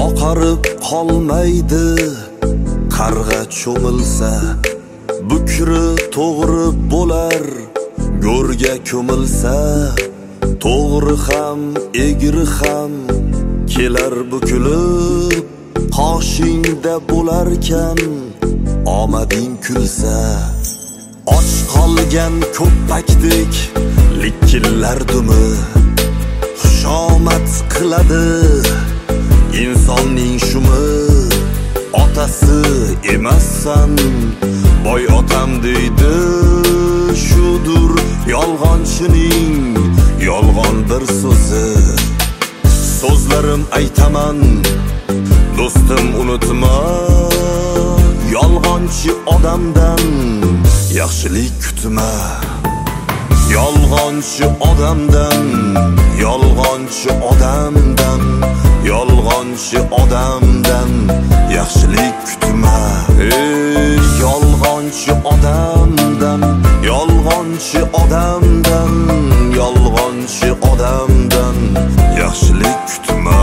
oqarib qolmaydi qarg'a cho'milsa, bukri to'g'ri bo'lar go'rga ko'milsa, to'g'ri ham egri ham kelar bukilib, qoshingda bo'larkan omading kulsa. Och qolgan ko'pakdek likillar dumi xushomad qiladi insonning shumi. Otasi emassan boy otam deydi, shudur yolg'onchining yolg'on bir so'zi. So'zlarim aytaman do'stim unutma, yolg'onchi odamdan yaxshilik kutma. Yolg'onchi odamdan, yolg'onchi odamdan, yolg'onchi odamdan yaxshilik kutma. Yolg'onchi odamdan, yolg'onchi odamdan, yolg'onchi odamdan yaxshilik kutma.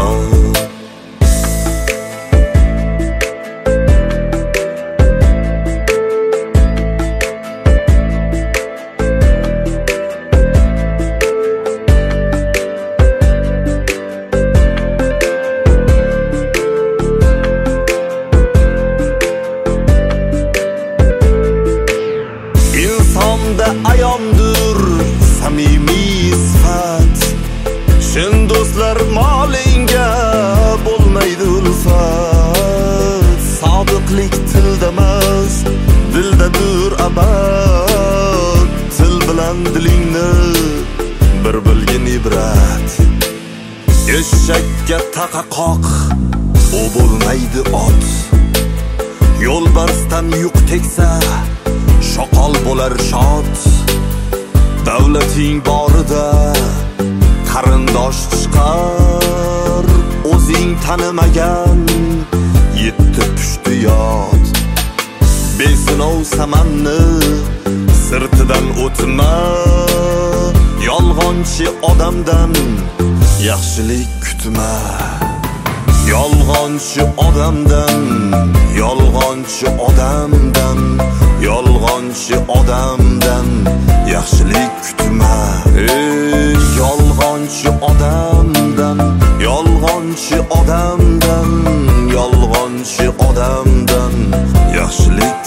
Insonda ayondir samimiy sifat, shin do'stlar molingga bo'lmaydi ulfat. Sodiqlik tildamas, dildadir abad, til bilan dilingni bir bilgin ibrat. Eshakka taqa qoq, u bo'lmaydi ot. Yo'lbarsdan yuk tegsa shoqol bo'lar shod. Davlating borida qarindosh chiqar, o'zing tanimagan yetti pushti yod. Besinov samanni sirtidan o'tma, yolg'onchi odamdan yaxshilik kutma. Yolg'onchi odamdan, yolg'onchi odamdan, yolg'onchi odamdan yaxshilik kutma. Yolg'onchi odamdan, yolg'onchi odamdan, yolg'onchi odamdan yaxshilik